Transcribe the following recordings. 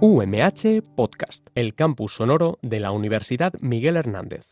UMH Podcast, el campus sonoro de la Universidad Miguel Hernández.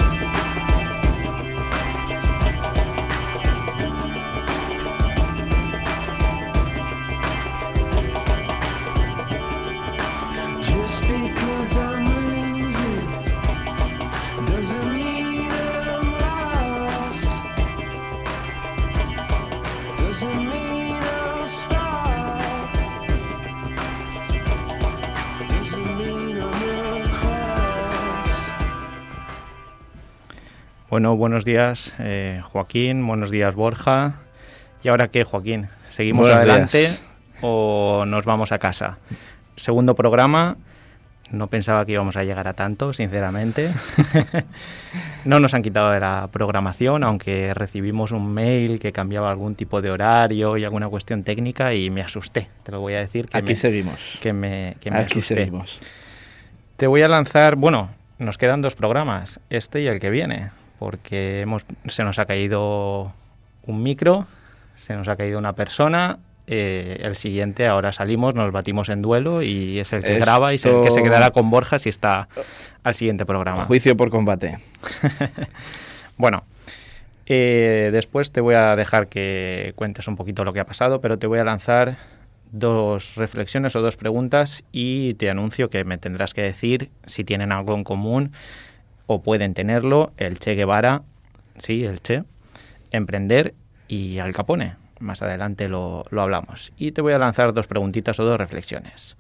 Bueno, buenos días Joaquín, buenos días Borja. ¿Y ahora qué, Joaquín? ¿Seguimos Buenos adelante días. o nos vamos a casa? Segundo programa, no pensaba que íbamos a llegar a tanto, sinceramente. No nos han quitado de la programación, aunque recibimos un mail que cambiaba algún tipo de horario y alguna cuestión técnica y me asusté, te lo voy a decir. Seguimos. Que me Aquí asusté. seguimos. Te voy a lanzar, bueno, nos quedan 2 programas, este y el que viene, porque se nos ha caído un micro, se nos ha caído una persona, el siguiente, ahora salimos, nos batimos en duelo y es el que graba y es el que se quedará con Borja si está al siguiente programa. Juicio por combate. Bueno, después te voy a dejar que cuentes un poquito lo que ha pasado, pero te voy a lanzar 2 reflexiones o 2 preguntas y te anuncio que me tendrás que decir si tienen algo en común o pueden tenerlo: el Che Guevara, sí, el Che, emprender y Al Capone. Más adelante lo hablamos. Y te voy a lanzar 2 preguntitas o 2 reflexiones.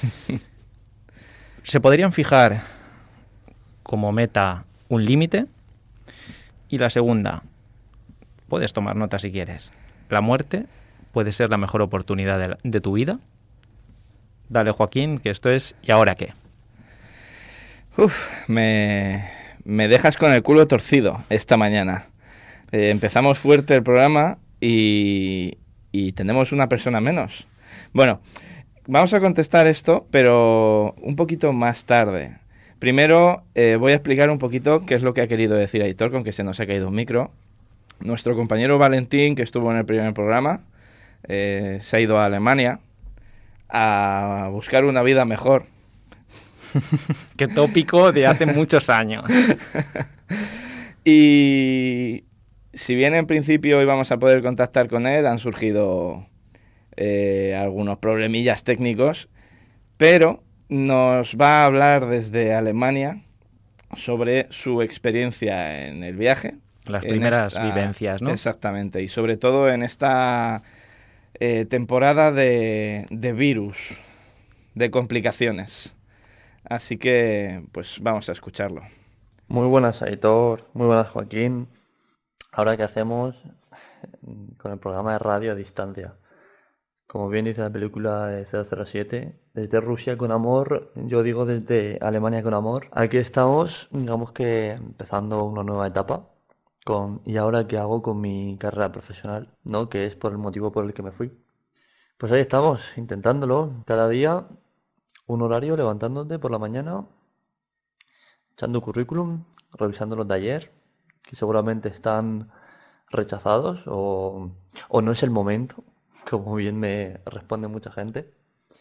¿Se podrían fijar como meta un límite? Y la segunda, puedes tomar nota si quieres. ¿La muerte puede ser la mejor oportunidad de tu vida? Dale, Joaquín, que esto es ¿y ahora qué? Me dejas con el culo torcido esta mañana. Empezamos fuerte el programa y tenemos una persona menos. Bueno, vamos a contestar esto, pero un poquito más tarde. Primero voy a explicar un poquito qué es lo que ha querido decir Aitor con que se nos ha caído un micro. Nuestro compañero Valentín, que estuvo en el primer programa, se ha ido a Alemania a buscar una vida mejor. Qué tópico de hace muchos años. Y si bien en principio íbamos a poder contactar con él, han surgido algunos problemillas técnicos, pero nos va a hablar desde Alemania sobre su experiencia en el viaje. Las primeras vivencias, ¿no? Exactamente, y sobre todo en esta temporada de virus, de complicaciones. Así que, pues vamos a escucharlo. Muy buenas, Aitor. Muy buenas, Joaquín. Ahora, ¿qué hacemos con el programa de radio a distancia? Como bien dice la película de 007, desde Rusia con amor, yo digo desde Alemania con amor. Aquí estamos, digamos que empezando una nueva etapa con ¿y ahora qué hago con mi carrera profesional? ¿No? Que es por el motivo por el que me fui. Pues ahí estamos, intentándolo cada día. Un horario, levantándote por la mañana, echando currículum, revisando los de ayer, que seguramente están rechazados o no es el momento, como bien me responde mucha gente.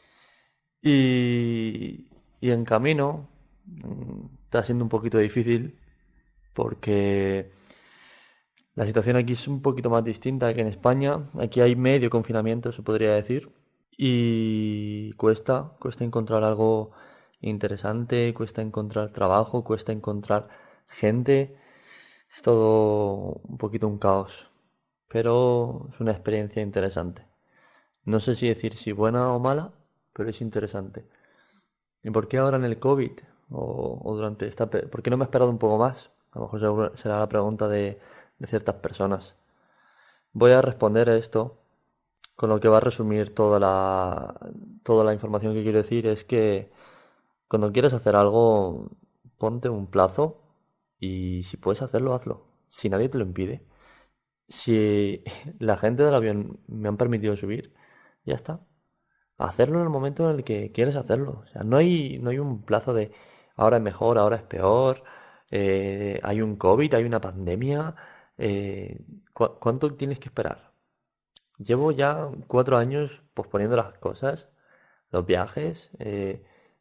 Y en camino está siendo un poquito difícil porque la situación aquí es un poquito más distinta que en España. Aquí hay medio confinamiento, se podría decir. Y cuesta encontrar algo interesante, cuesta encontrar trabajo, cuesta encontrar gente. Es todo un poquito un caos, pero es una experiencia interesante. No sé si decir si buena o mala, pero es interesante. ¿Y por qué ahora en el COVID? O durante ¿por qué no me he esperado un poco más? A lo mejor será la pregunta de ciertas personas. Voy a responder a esto con lo que va a resumir toda la información que quiero decir. Es que cuando quieres hacer algo, ponte un plazo y si puedes hacerlo, hazlo. Si nadie te lo impide. Si la gente del avión me han permitido subir, ya está. Hacerlo en el momento en el que quieres hacerlo. O sea, no hay un plazo de ahora es mejor, ahora es peor, hay un COVID, hay una pandemia. ¿Cuánto tienes que esperar? Llevo ya 4 años posponiendo las cosas, los viajes,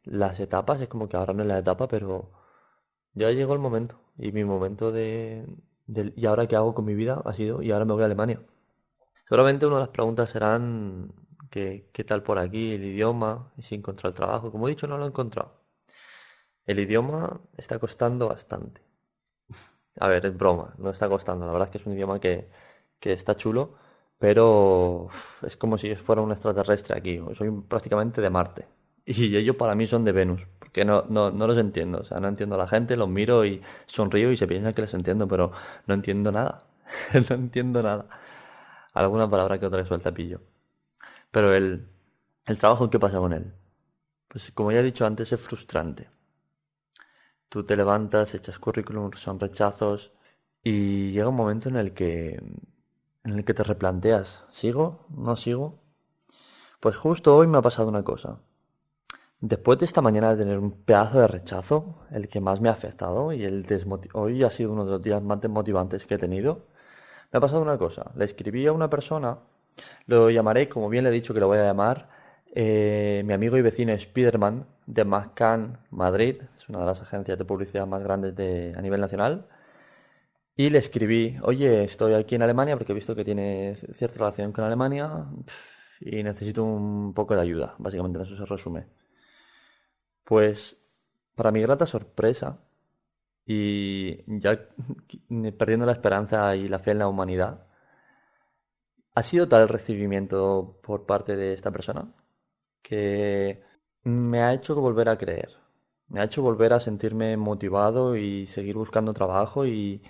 las etapas, es como que ahora no es la etapa, pero ya llegó el momento. Y mi momento ¿y ahora qué hago con mi vida? Ha sido, y ahora me voy a Alemania. Seguramente una de las preguntas serán ¿qué tal por aquí el idioma? Y si he encontrado el trabajo. Como he dicho, no lo he encontrado. El idioma está costando bastante. A ver, es broma, no está costando. La verdad es que es un idioma que está chulo, pero es como si fuera un extraterrestre aquí. Soy prácticamente de Marte. Y ellos para mí son de Venus, porque no los entiendo. O sea, no entiendo a la gente, los miro y sonrío y se piensan que les entiendo, pero no entiendo nada. No entiendo nada. Alguna palabra que otra que suelta pillo. Pero el trabajo, ¿qué pasa con él? Pues como ya he dicho antes, es frustrante. Tú te levantas, echas currículum, son rechazos y llega un momento en el que te replanteas, ¿sigo? ¿No sigo? Pues justo hoy me ha pasado una cosa. Después de esta mañana de tener un pedazo de rechazo, el que más me ha afectado y hoy ha sido uno de los días más desmotivantes que he tenido, me ha pasado una cosa. Le escribí a una persona, lo llamaré, como bien le he dicho que lo voy a llamar, mi amigo y vecino Spiderman de Mascan Madrid, es una de las agencias de publicidad más grandes a nivel nacional, y le escribí, oye, estoy aquí en Alemania porque he visto que tienes cierta relación con Alemania y necesito un poco de ayuda, básicamente en eso se resume. Pues, para mi grata sorpresa, y ya perdiendo la esperanza y la fe en la humanidad, ha sido tal el recibimiento por parte de esta persona que me ha hecho volver a creer, me ha hecho volver a sentirme motivado y seguir buscando trabajo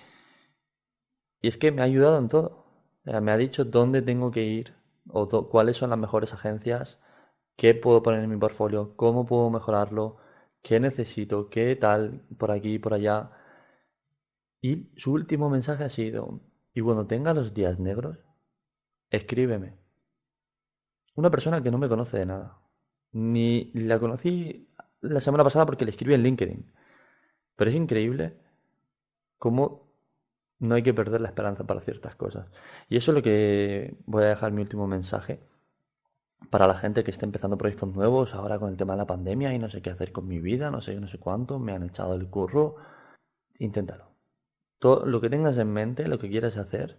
y es que me ha ayudado en todo. Me ha dicho dónde tengo que ir o cuáles son las mejores agencias, qué puedo poner en mi portfolio, cómo puedo mejorarlo, qué necesito, qué tal, por aquí y por allá. Y su último mensaje ha sido, y cuando tenga los días negros, escríbeme. Una persona que no me conoce de nada. Ni la conocí la semana pasada porque le escribí en LinkedIn. Pero es increíble cómo no hay que perder la esperanza para ciertas cosas. Y eso es lo que voy a dejar mi último mensaje para la gente que está empezando proyectos nuevos ahora con el tema de la pandemia y no sé qué hacer con mi vida, no sé cuánto, me han echado el curro. Inténtalo. Todo lo que tengas en mente, lo que quieras hacer,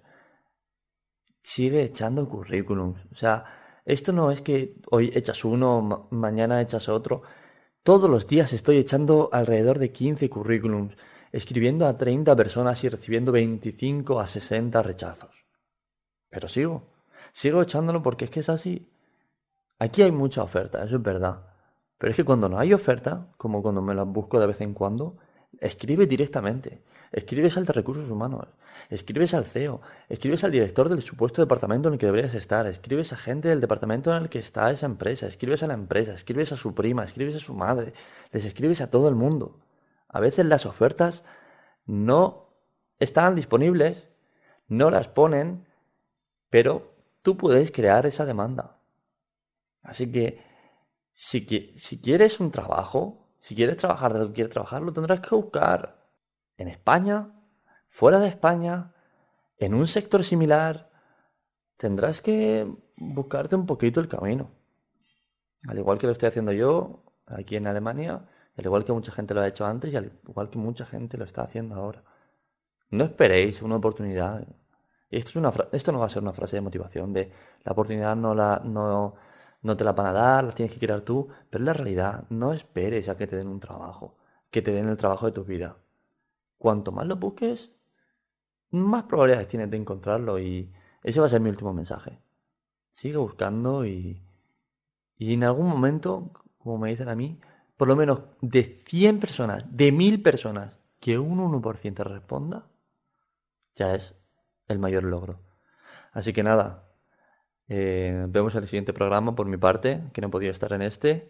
sigue echando currículums. O sea, esto no es que hoy echas uno, mañana echas otro. Todos los días estoy echando alrededor de 15 currículums, escribiendo a 30 personas y recibiendo 25 a 60 rechazos. Pero sigo echándolo porque es que es así. Aquí hay mucha oferta, eso es verdad. Pero es que cuando no hay oferta, como cuando me las busco de vez en cuando, escribe directamente. Escribes al de recursos humanos, escribes al CEO, escribes al director del supuesto departamento en el que deberías estar, escribes a gente del departamento en el que está esa empresa, escribes a la empresa, escribes a su prima, escribes a su madre, les escribes a todo el mundo. A veces las ofertas no están disponibles, no las ponen, pero tú puedes crear esa demanda. Así que si quieres un trabajo, si quieres trabajar de lo que quieres trabajar, lo tendrás que buscar en España, fuera de España, en un sector similar. Tendrás que buscarte un poquito el camino. Al igual que lo estoy haciendo yo aquí en Alemania, al igual que mucha gente lo ha hecho antes y al igual que mucha gente lo está haciendo ahora. No esperéis una oportunidad. Y esto no va a ser una frase de motivación de la oportunidad no te la van a dar, la tienes que crear tú, pero es la realidad. No esperes a que te den un trabajo, que te den el trabajo de tu vida. Cuanto más lo busques, más probabilidades tienes de encontrarlo y ese va a ser mi último mensaje. Sigue buscando y en algún momento, como me dicen a mí, por lo menos de 100 personas, de 1000 personas, que un 1% responda, ya es el mayor logro. Así que nada, nos vemos en el siguiente programa por mi parte, que no he podido estar en este,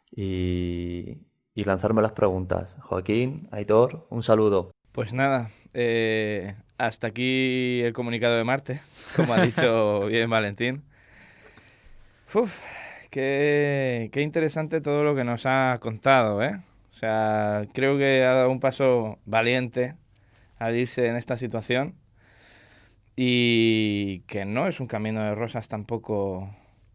y lanzarme las preguntas. Joaquín, Aitor, un saludo. Pues nada, hasta aquí el comunicado de Marte, como ha dicho bien Valentín. Uf, qué interesante todo lo que nos ha contado, ¿eh? O sea, creo que ha dado un paso valiente al irse en esta situación y que no es un camino de rosas tampoco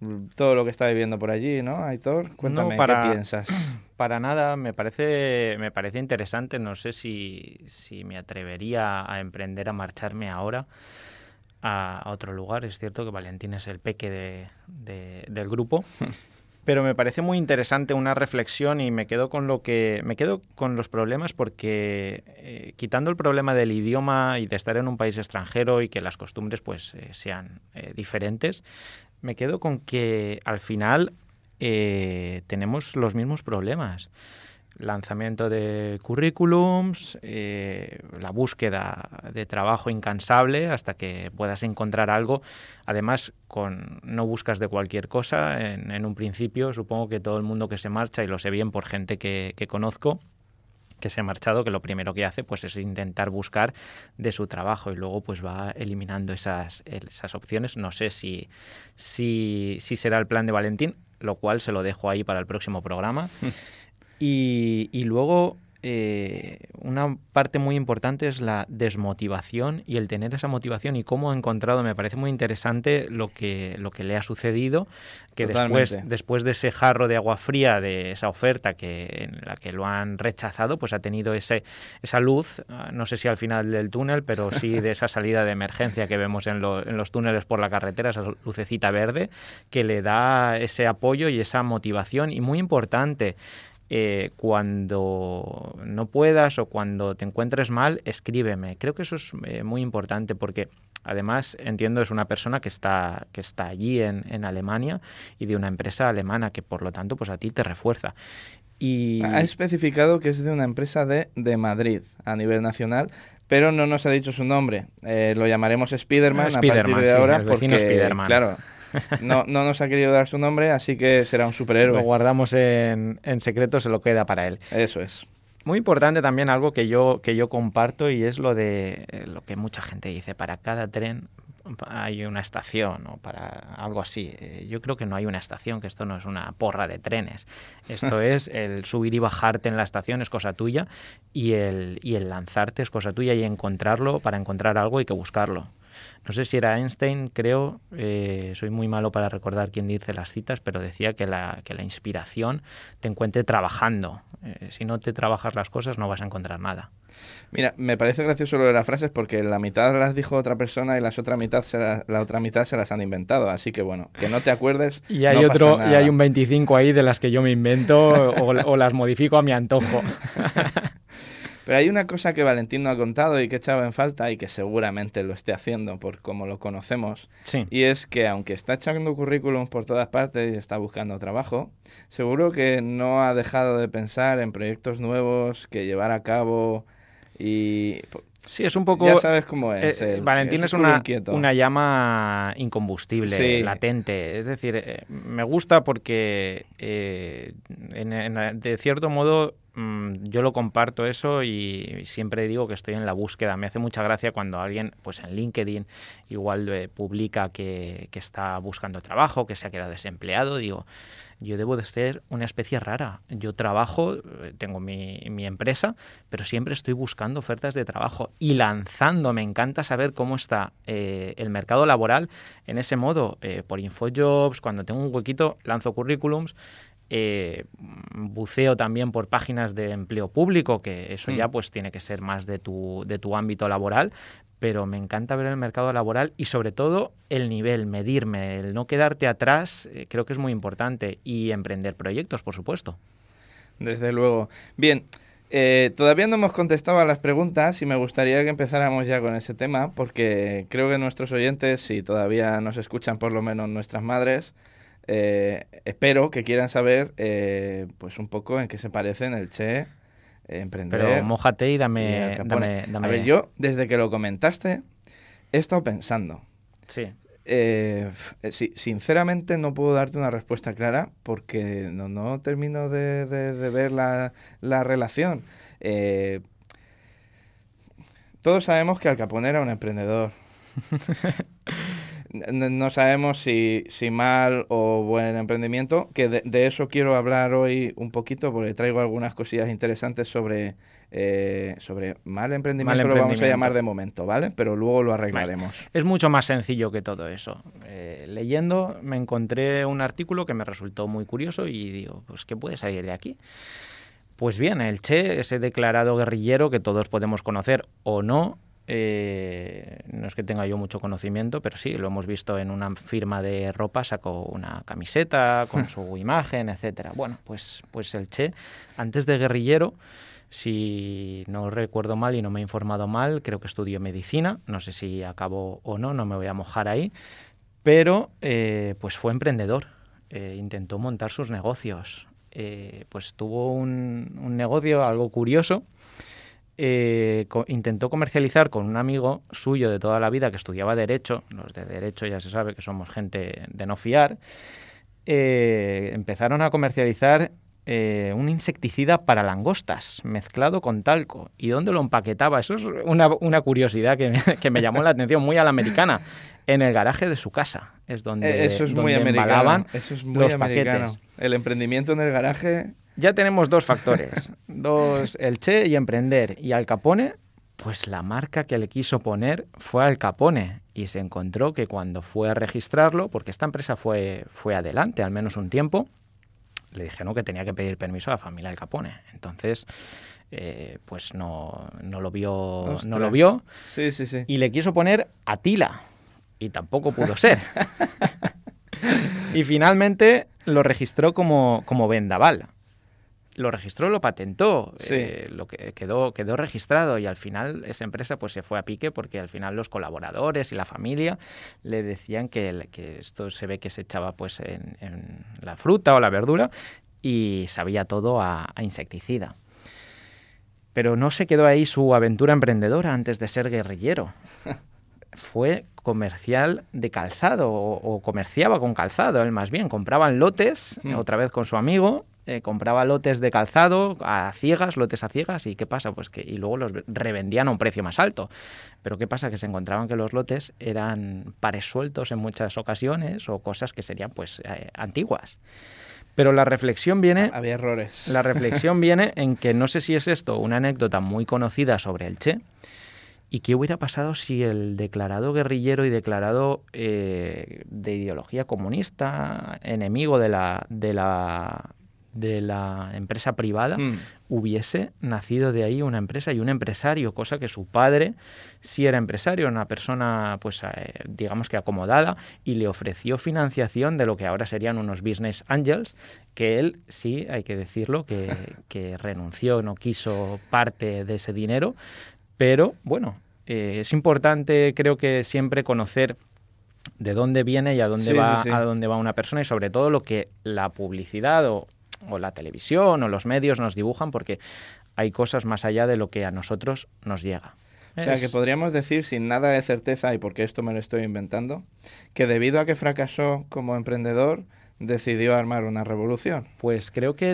todo lo que está viviendo por allí, ¿no, Aitor? Cuéntame, No, ¿qué piensas? Para nada, me parece interesante. No sé si me atrevería a emprender, a marcharme ahora a otro lugar. Es cierto que Valentín es el peque del grupo, pero me parece muy interesante una reflexión y me quedo con los problemas porque quitando el problema del idioma y de estar en un país extranjero y que las costumbres pues sean diferentes, me quedo con que al final tenemos los mismos problemas. Lanzamiento de currículums, la búsqueda de trabajo incansable hasta que puedas encontrar algo. Además, no buscas de cualquier cosa. En un principio, supongo que todo el mundo que se marcha, y lo sé bien por gente que conozco, que se ha marchado, que lo primero que hace pues es intentar buscar de su trabajo y luego pues va eliminando esas opciones. No sé si será el plan de Valentín, lo cual se lo dejo ahí para el próximo programa. Y luego una parte muy importante es la desmotivación y el tener esa motivación y cómo ha encontrado. Me parece muy interesante lo que le ha sucedido, que después de ese jarro de agua fría, de esa oferta en la que lo han rechazado, pues ha tenido esa luz, no sé si al final del túnel, pero sí de esa salida de emergencia que vemos en los túneles por la carretera, esa lucecita verde que le da ese apoyo y esa motivación. Y muy importante, cuando no puedas o cuando te encuentres mal, escríbeme. Creo que eso es muy importante porque además entiendo es una persona que está allí en Alemania y de una empresa alemana que por lo tanto pues a ti te refuerza. Y ha especificado que es de una empresa de Madrid a nivel nacional, pero no nos ha dicho su nombre. Lo llamaremos Spiderman a partir de ahora porque Spiderman. Claro, no nos ha querido dar su nombre, así que será un superhéroe. Lo guardamos en secreto, se lo queda para él. Eso es. Muy importante también algo que yo comparto y es lo de lo que mucha gente dice, para cada tren hay una estación o para algo así. Yo creo que no hay una estación, que esto no es una porra de trenes. Esto es el subir y bajarte en la estación es cosa tuya y el lanzarte es cosa tuya y para encontrar algo hay que buscarlo. No sé si era Einstein, creo, soy muy malo para recordar quién dice las citas, pero decía que la inspiración te encuentre trabajando. Si no te trabajas las cosas no vas a encontrar nada. Mira, me parece gracioso lo de las frases porque la mitad las dijo otra persona y la otra mitad se las han inventado. Así que bueno, que no te acuerdes. Y hay y hay un 25 ahí de las que yo me invento o las modifico a mi antojo. Pero hay una cosa que Valentín no ha contado y que echaba en falta y que seguramente lo esté haciendo por como lo conocemos. Sí. Y es que aunque está echando currículums por todas partes y está buscando trabajo, seguro que no ha dejado de pensar en proyectos nuevos que llevar a cabo y... Sí, es un poco... Ya sabes cómo es. Valentín es una llama incombustible, sí, latente. Es decir, me gusta porque de cierto modo yo lo comparto eso y siempre digo que estoy en la búsqueda. Me hace mucha gracia cuando alguien pues en LinkedIn igual publica que está buscando trabajo, que se ha quedado desempleado. Digo, yo debo de ser una especie rara. Yo trabajo, tengo mi empresa, pero siempre estoy buscando ofertas de trabajo y lanzando. Me encanta saber cómo está el mercado laboral en ese modo. Por InfoJobs, cuando tengo un huequito, lanzo currículums. Buceo también por páginas de empleo público, que eso ya pues tiene que ser más de tu ámbito laboral, pero me encanta ver el mercado laboral y sobre todo el nivel, medirme, el no quedarte atrás, creo que es muy importante, y emprender proyectos, por supuesto. Desde luego. Bien, todavía no hemos contestado a las preguntas y me gustaría que empezáramos ya con ese tema, porque creo que nuestros oyentes, si todavía nos escuchan por lo menos nuestras madres, espero que quieran saber pues un poco en qué se parecen el Che, emprender. Pero mójate y dame. A ver, yo desde que lo comentaste he estado pensando. Sí. Sinceramente no puedo darte una respuesta clara porque no termino de ver la relación. Todos sabemos que Al Capone era un emprendedor. No sabemos si mal o buen emprendimiento, que de eso quiero hablar hoy un poquito, porque traigo algunas cosillas interesantes sobre mal emprendimiento, lo vamos a llamar de momento, ¿vale? Pero luego lo arreglaremos. Vale. Es mucho más sencillo que todo eso. Leyendo me encontré un artículo que me resultó muy curioso y digo, pues ¿qué puede salir de aquí? Pues bien, el Che, ese declarado guerrillero que todos podemos conocer o no, no es que tenga yo mucho conocimiento, pero sí, lo hemos visto en una firma de ropa, sacó una camiseta con su imagen, etcétera. Bueno, pues el Che, antes de guerrillero, si no recuerdo mal y no me he informado mal, creo que estudió medicina, no sé si acabó o no me voy a mojar ahí, pero pues fue emprendedor, intentó montar sus negocios, pues tuvo un negocio algo curioso. Intentó comercializar con un amigo suyo de toda la vida que estudiaba Derecho. Los de Derecho ya se sabe que somos gente de no fiar. Empezaron a comercializar un insecticida para langostas mezclado con talco. ¿Y dónde lo empaquetaba? Eso es una curiosidad que me llamó la atención, muy a la americana. En el garaje de su casa es donde, eso es donde muy embalaban eso es muy los americano. paquetes. El emprendimiento en el garaje... Ya tenemos dos factores, el Che y emprender. Y Al Capone, pues la marca que le quiso poner fue Al Capone. Y se encontró que cuando fue a registrarlo, porque esta empresa fue adelante al menos un tiempo, le dijeron que tenía que pedir permiso a la familia Al Capone. Entonces, pues no lo vio. Ostras. No lo vio. Sí. Y le quiso poner Atila. Y tampoco pudo ser. Y finalmente lo registró como Vendaval. Lo registró, lo patentó, sí. Lo que quedó registrado y al final esa empresa pues se fue a pique porque al final los colaboradores y la familia le decían que esto se ve que se echaba pues en la fruta o la verdura y sabía todo a insecticida. Pero no se quedó ahí su aventura emprendedora antes de ser guerrillero. Fue comercial de calzado o comerciaba con calzado, él más bien. Compraban lotes, otra vez con su amigo, compraba lotes de calzado lotes a ciegas, ¿y qué pasa? Pues que y luego los revendían a un precio más alto. Pero ¿qué pasa? Que se encontraban que los lotes eran pares sueltos en muchas ocasiones o cosas que serían pues antiguas. Pero la reflexión viene... Había errores. La reflexión viene en que no sé si es esto una anécdota muy conocida sobre el Che, y qué hubiera pasado si el declarado guerrillero y declarado de ideología comunista, enemigo de la empresa privada, hubiese nacido de ahí una empresa y un empresario, cosa que su padre sí era empresario, una persona pues digamos que acomodada, y le ofreció financiación de lo que ahora serían unos business angels, que él sí, hay que decirlo, que renunció, no quiso parte de ese dinero, pero bueno, es importante creo que siempre conocer de dónde viene y a dónde a dónde va una persona, y sobre todo lo que la publicidad o la televisión o los medios nos dibujan, porque hay cosas más allá de lo que a nosotros nos llega. O sea, que podríamos decir, sin nada de certeza, y porque esto me lo estoy inventando, que debido a que fracasó como emprendedor, decidió armar una revolución. Pues creo que,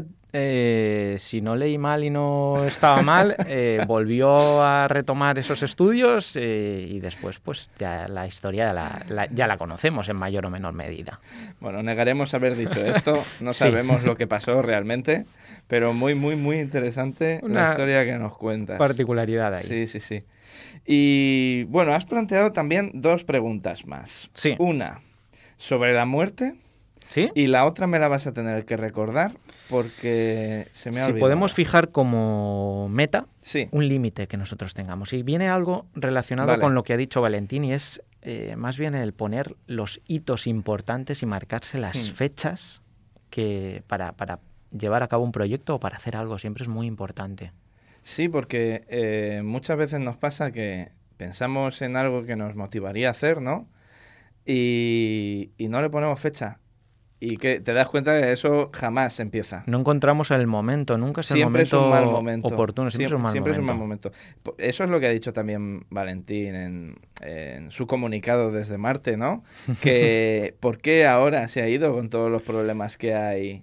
si no leí mal y no estaba mal, volvió a retomar esos estudios y después pues ya la historia ya la conocemos en mayor o menor medida. Bueno, negaremos haber dicho esto, no sabemos lo que pasó realmente, pero muy, muy, muy interesante la historia que nos cuentas. Particularidad ahí. Sí. Y bueno, has planteado también dos preguntas más. Sí. Una, sobre la muerte. ¿Sí? Y la otra me la vas a tener que recordar porque se me ha olvidado. Si podemos fijar como meta un límite que nosotros tengamos. Y viene algo relacionado con lo que ha dicho Valentín, y es más bien el poner los hitos importantes y marcarse las fechas que para llevar a cabo un proyecto o para hacer algo. Siempre es muy importante. Sí, porque muchas veces nos pasa que pensamos en algo que nos motivaría a hacer, ¿no? Y no le ponemos fecha. Y que te das cuenta que eso jamás empieza. No encontramos el momento, nunca es el momento oportuno, siempre es un mal momento. Eso es lo que ha dicho también Valentín en su comunicado desde Marte, ¿no? Que ¿por qué ahora se ha ido con todos los problemas que hay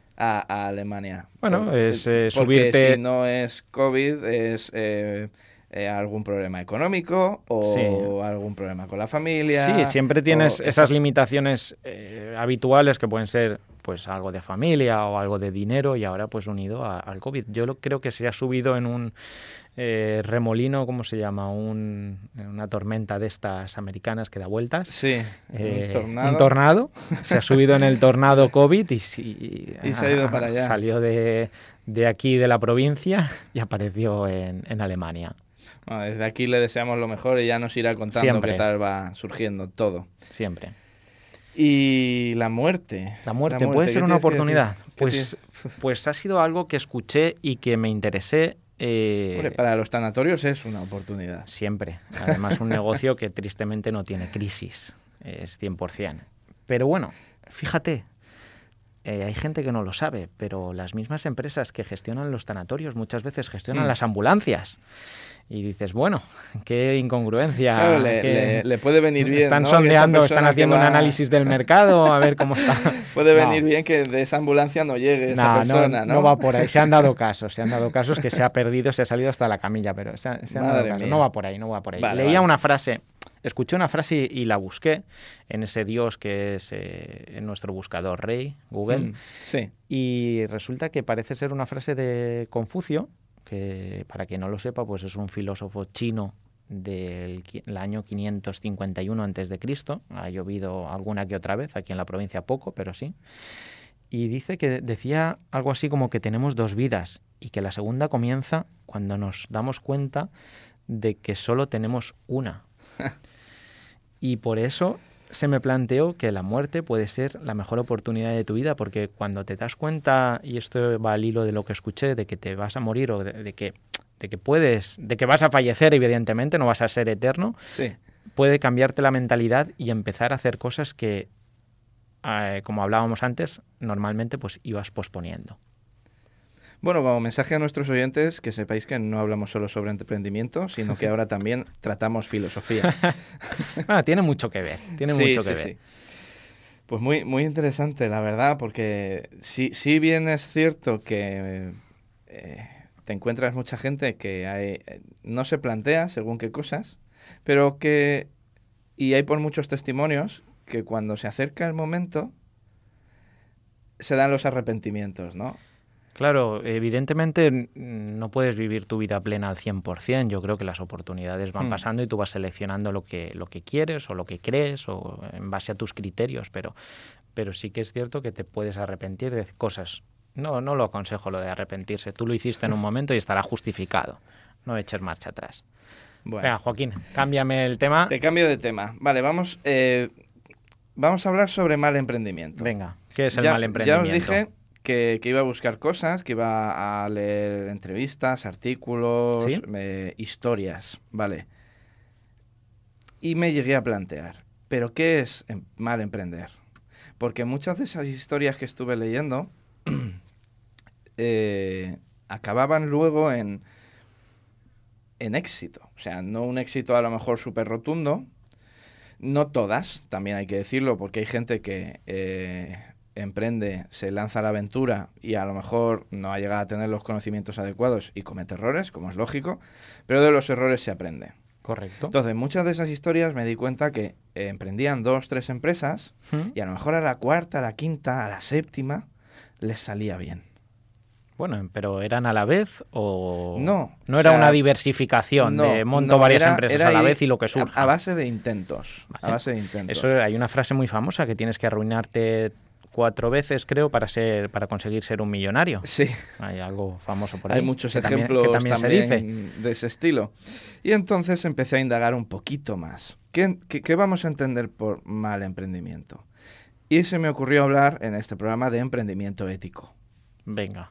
a Alemania? Bueno, es porque subirte... si no es COVID, es algún problema económico o Sí. algún problema con la familia. Sí, siempre tienes o esas limitaciones habituales que pueden ser pues algo de familia o algo de dinero y ahora pues unido al COVID. Yo creo que se ha subido en un remolino, ¿cómo se llama? Una tormenta de estas americanas que da vueltas. Sí, un tornado. Un tornado. Se ha subido en el tornado COVID y se ha ido para allá. Salió de aquí, de la provincia, y apareció en Alemania. Bueno, desde aquí le deseamos lo mejor y ya nos irá contando Siempre. qué tal va surgiendo todo. Siempre. Y la muerte. La muerte puede ¿qué ser una tienes que oportunidad. decir? Pues ha sido algo que escuché y que me interesé. Hombre, para los tanatorios es una oportunidad. Siempre. Además, un negocio que tristemente no tiene crisis. Es 100%. Pero bueno, fíjate, hay gente que no lo sabe, pero las mismas empresas que gestionan los tanatorios muchas veces gestionan las ambulancias. Y dices, bueno, qué incongruencia. Claro, le puede venir bien. Están ¿no? sondeando, Que esa están persona haciendo que un va- análisis del mercado, a ver cómo está. Puede No. venir bien que de esa ambulancia no llegue esa persona, ¿no? No va por ahí. Se han dado casos que se ha perdido, se ha salido hasta la camilla, pero se han dado Madre casos. mía. No va por ahí, no va por ahí. Vale, Leía vale. una frase, escuché una frase y la busqué en ese Dios que es en nuestro buscador Rey, Google, Sí. y resulta que parece ser una frase de Confucio, que para quien no lo sepa, pues es un filósofo chino del año 551 a.C. Ha llovido alguna que otra vez, aquí en la provincia poco, pero sí. Y dice que decía algo así como que tenemos dos vidas y que la segunda comienza cuando nos damos cuenta de que solo tenemos una. Y por eso se me planteó que la muerte puede ser la mejor oportunidad de tu vida, porque cuando te das cuenta, y esto va al hilo de lo que escuché, de que te vas a morir o de que vas a fallecer, evidentemente, no vas a ser eterno, Sí. puede cambiarte la mentalidad y empezar a hacer cosas que, como hablábamos antes, normalmente pues ibas posponiendo. Bueno, como mensaje a nuestros oyentes, que sepáis que no hablamos solo sobre emprendimiento, sino que ahora también tratamos filosofía. Tiene mucho que ver, tiene Sí, mucho que sí, ver. sí. Pues muy, muy interesante, la verdad, porque sí bien es cierto que te encuentras mucha gente que no se plantea según qué cosas, pero y hay por muchos testimonios que cuando se acerca el momento se dan los arrepentimientos, ¿no? Claro, evidentemente no puedes vivir tu vida plena al 100%. Yo creo que las oportunidades van pasando y tú vas seleccionando lo que quieres o lo que crees o en base a tus criterios, pero sí que es cierto que te puedes arrepentir de cosas. No lo aconsejo lo de arrepentirse. Tú lo hiciste en un momento y estará justificado. No eches marcha atrás. Bueno, Venga, Joaquín, cámbiame el tema. te cambio de tema. Vale, vamos a hablar sobre mal emprendimiento. Venga, ¿qué es el Ya mal emprendimiento? os dije que iba a buscar cosas, que iba a leer entrevistas, artículos, ¿Sí? Historias, ¿vale? Y me llegué a plantear, ¿pero qué es mal emprender? Porque muchas de esas historias que estuve leyendo acababan luego en éxito. O sea, no un éxito a lo mejor súper rotundo. No todas, también hay que decirlo, porque hay gente que emprende, se lanza a la aventura y a lo mejor no ha llegado a tener los conocimientos adecuados y comete errores, como es lógico, pero de los errores se aprende. Correcto. Entonces, muchas de esas historias me di cuenta que emprendían 2, 3 empresas y a lo mejor a la cuarta, a la quinta, a la séptima les salía bien. Bueno, pero ¿eran a la vez o...? No, No era o sea, una diversificación de monto varias empresas a la ir vez y lo que surja. a base de intentos. Vale. A base de intentos. Eso, hay una frase muy famosa que tienes que arruinarte 4 veces, creo, para conseguir ser un millonario. Sí. Hay algo famoso por ahí. Hay muchos que ejemplos que también se dice. de ese estilo. Y entonces empecé a indagar un poquito más. ¿Qué vamos a entender por mal emprendimiento? Y se me ocurrió hablar en este programa de emprendimiento ético. Venga.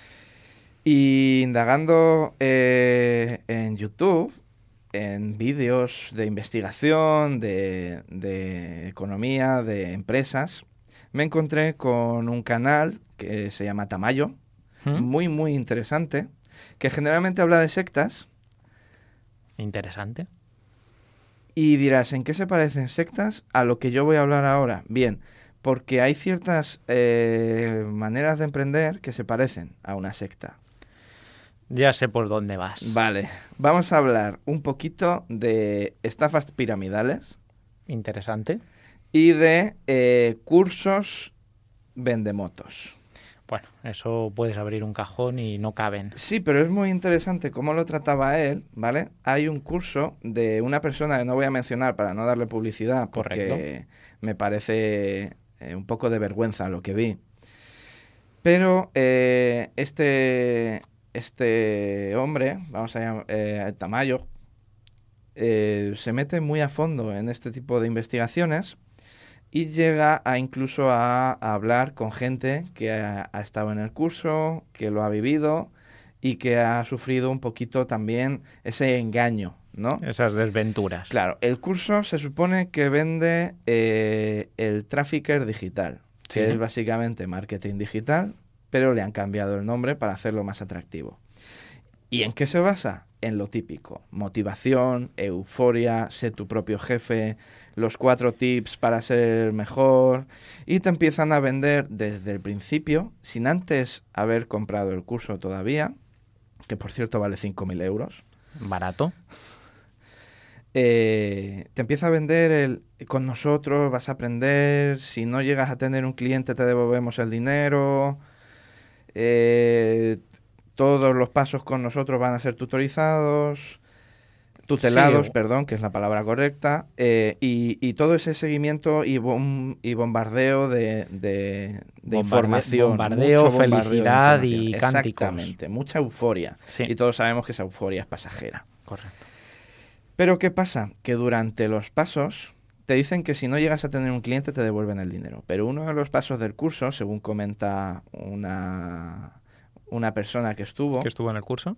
Y indagando en YouTube, en vídeos de investigación, de economía, de empresas, me encontré con un canal que se llama Tamayo, muy, muy interesante, que generalmente habla de sectas. Interesante. Y dirás, ¿en qué se parecen sectas a lo que yo voy a hablar ahora? Bien, porque hay ciertas maneras de emprender que se parecen a una secta. Ya sé por dónde vas. Vale, vamos a hablar un poquito de estafas piramidales. Interesante. Y de cursos vendemotos. Bueno, eso puedes abrir un cajón y no caben. Sí, pero es muy interesante cómo lo trataba él, ¿vale? Hay un curso de una persona que no voy a mencionar para no darle publicidad, porque Correcto. me parece un poco de vergüenza lo que vi. Pero este hombre, vamos a llamar Tamayo, se mete muy a fondo en este tipo de investigaciones y llega incluso a hablar con gente que ha estado en el curso, que lo ha vivido y que ha sufrido un poquito también ese engaño, ¿no? Esas desventuras. Claro, el curso se supone que vende el trafficker digital, que Sí. es básicamente marketing digital, pero le han cambiado el nombre para hacerlo más atractivo. ¿Y en qué se basa? En lo típico: motivación, euforia, sé tu propio jefe, los 4 tips para ser mejor, y te empiezan a vender desde el principio, sin antes haber comprado el curso todavía, que por cierto vale 5.000 euros. Barato. Te empieza a vender con nosotros vas a aprender, si no llegas a tener un cliente te devolvemos el dinero, todos los pasos con nosotros van a ser tutelados, Sí. perdón, que es la palabra correcta, y todo ese seguimiento y bombardeo de información. Bombardeo, mucho bombardeo de felicidad información. y cánticos. Exactamente, mucha euforia. Sí. Y todos sabemos que esa euforia es pasajera. Correcto. Pero ¿qué pasa? Que durante los pasos te dicen que si no llegas a tener un cliente te devuelven el dinero. Pero uno de los pasos del curso, según comenta una persona que estuvo, ¿Que estuvo en el curso?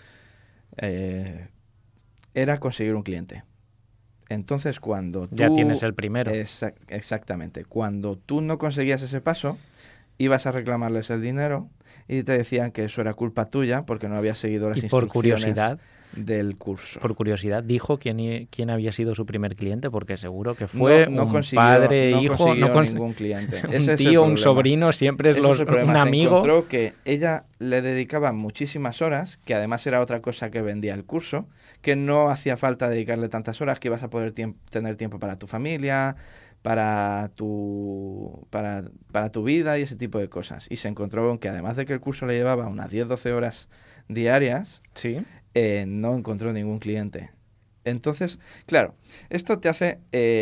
era conseguir un cliente. Entonces, cuando tú... Ya tienes el primero. Exactamente. Cuando tú no conseguías ese paso, ibas a reclamarles el dinero y te decían que eso era culpa tuya porque no habías seguido las Y por instrucciones curiosidad, del curso. dijo quién había sido su primer cliente, porque seguro que fue no un consiguió, padre, no hijo, consiguió ningún cliente. un Ese es el tío, un problema. sobrino, siempre es Ese es el problema. un Se amigo. encontró que ella le dedicaba muchísimas horas, que además era otra cosa que vendía el curso, que no hacía falta dedicarle tantas horas, que ibas a poder tener tiempo para tu familia, para tu vida y ese tipo de cosas. Y se encontró con que además de que el curso le llevaba unas 10-12 horas diarias, Sí. no encontró ningún cliente. Entonces, claro, esto te hace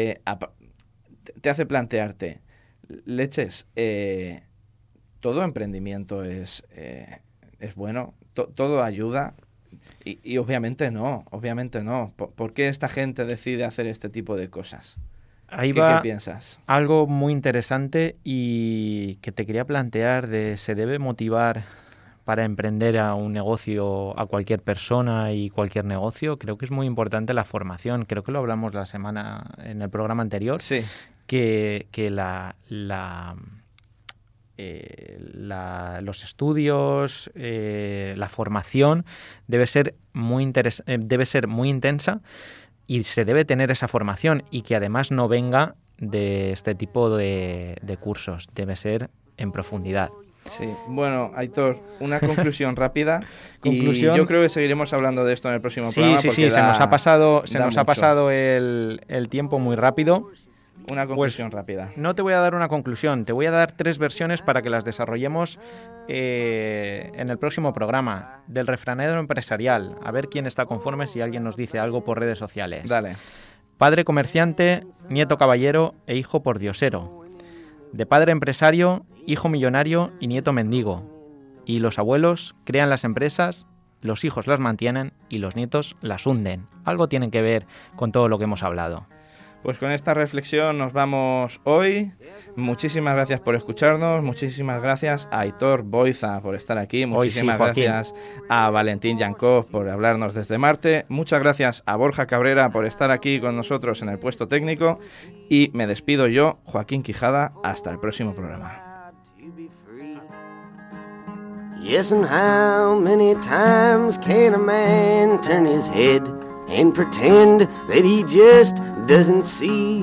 plantearte, leches, todo emprendimiento es bueno, todo ayuda y obviamente no. ¿Por qué esta gente decide hacer este tipo de cosas? Ahí ¿Qué va piensas? algo muy interesante y que te quería plantear ¿se debe motivar para emprender a un negocio a cualquier persona y cualquier negocio? Creo que es muy importante la formación. Creo que lo hablamos en el programa anterior. Sí. Que los estudios, la formación debe ser muy intensa y se debe tener esa formación y que además no venga de este tipo de cursos. Debe ser en profundidad. Sí, bueno, Aitor, una conclusión rápida. Conclusión. Y yo creo que seguiremos hablando de esto en el próximo programa. Sí, porque se nos ha pasado mucho. el tiempo muy rápido. Una conclusión rápida. No te voy a dar una conclusión, te voy a dar 3 versiones para que las desarrollemos en el próximo programa del refranero empresarial. A ver quién está conforme, si alguien nos dice algo por redes sociales. Dale. Padre comerciante, nieto caballero e hijo pordiosero. De padre empresario, hijo millonario y nieto mendigo. Y los abuelos crean las empresas, los hijos las mantienen y los nietos las hunden. Algo tienen que ver con todo lo que hemos hablado. Pues con esta reflexión nos vamos hoy. Muchísimas gracias por escucharnos. Muchísimas gracias a Aitor Boiza por estar aquí. Muchísimas gracias a Valentín Yankov por hablarnos desde Marte. Muchas gracias a Borja Cabrera por estar aquí con nosotros en el puesto técnico. Y me despido yo, Joaquín Quijada. Hasta el próximo programa. Yes, and how many times can a man turn his head and pretend that he just doesn't see?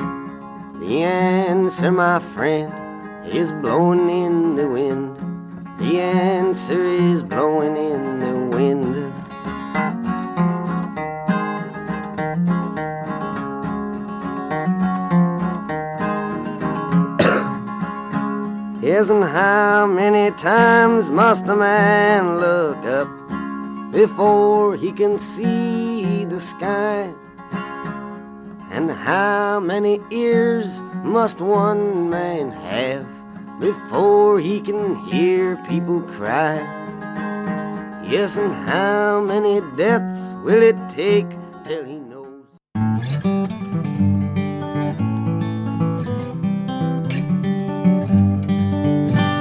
The answer, my friend, is blowing in the wind. The answer is blowing in the wind. Yes, and how many times must a man look up before he can see the sky? And how many ears must one man have before he can hear people cry? Yes, and how many deaths will it take till he knows?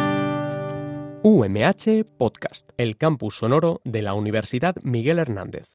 UMH Podcast, el campus sonoro de la Universidad Miguel Hernández.